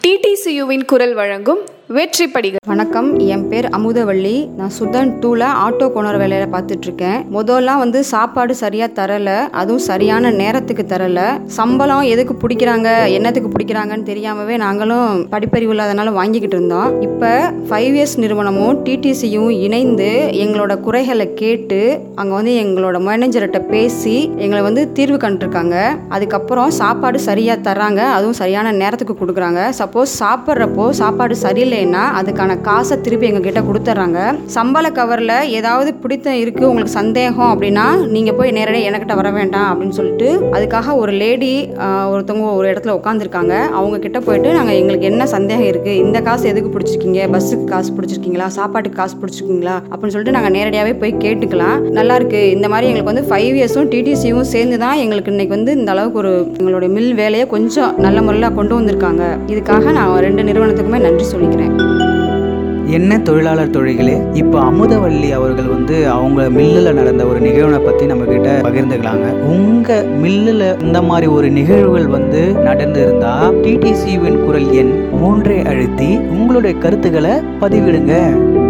டிடிசியுவின் குரல் வழங்கும் வெற்றி படிகள். வணக்கம், என் பேர் அமுதவள்ளி. நான் சுதன் 2ல ஆட்டோ கோனர் வேலையில பார்த்துட்டு இருக்கேன். முதல்லாம் சாப்பாடு சரியா தரல, அதுவும் சரியான நேரத்துக்கு தரல. சம்பளம் எதுக்கு பிடிக்கிறாங்க, என்னத்துக்கு பிடிக்கிறாங்கன்னு தெரியாமவே நாங்களும் படிப்பறிவு இல்லாதனால வாங்கிக்கிட்டு இருந்தோம். இப்போ 5 இயர்ஸ் நிறுவனமும் டிடிசியும் இணைந்து எங்களோட குறைகளை கேட்டு அங்கே எங்களோட மேனேஜர்கிட்ட பேசி எங்களை தீர்வு கண்டிருக்காங்க. அதுக்கப்புறம் சாப்பாடு சரியா தர்றாங்க, அதுவும் சரியான நேரத்துக்கு கொடுக்குறாங்க. சப்போஸ் சாப்பிட்றப்போ சாப்பாடு சரியில்லைன்னா அதுக்கான காசை திருப்பி எங்ககிட்ட கொடுத்துட்றாங்க. சம்பள கவரில் ஏதாவது பிடித்தம் இருக்குது, உங்களுக்கு சந்தேகம் அப்படின்னா நீங்கள் போய் நேரடியாக என்கிட்ட வர வேண்டாம் அப்படின்னு சொல்லிட்டு அதுக்காக ஒரு லேடி ஒருத்தவங்க ஒரு இடத்துல உட்காந்துருக்காங்க. அவங்க கிட்ட போயிட்டு நாங்கள் எங்களுக்கு என்ன சந்தேகம் இருக்குது, இந்த காசு எதுக்கு பிடிச்சிருக்கீங்க, பஸ்ஸுக்கு காசு பிடிச்சிருக்கீங்களா, சாப்பாட்டுக்கு காசு பிடிச்சிருக்கீங்களா அப்படின்னு சொல்லிட்டு நாங்கள் நேரடியாகவே போய் கேட்டுக்கலாம். நல்லா இருக்கு, இந்த மாதிரி எங்களுக்கு 5 இயர்ஸும் டிடிசியும் சேர்ந்து தான் எங்களுக்கு இன்னைக்கு இந்த அளவுக்கு ஒரு எங்களோட மில் வேலையை கொஞ்சம் நல்ல முறையில் கொண்டு வந்திருக்காங்க. இதுக்காக நான் 2 நிறுவனத்துக்குமே நன்றி சொல்லிக்கிறேன். என்ன தொழிலாளர் தொழில்களே, இப்போ அமுதவள்ளி அவர்கள் அவங்க மில்லில் நடந்த ஒரு நிகழ்வை பற்றி நம்மக்கிட்ட பகிர்ந்துக்கலாங்க. உங்கள் மில்லில் இந்த மாதிரி ஒரு நிகழ்வுகள் நடந்திருந்தா டிடிசியுவின் குரல் எண் 3 அழுத்தி உங்களுடைய கருத்துக்களை பதிவிடுங்க.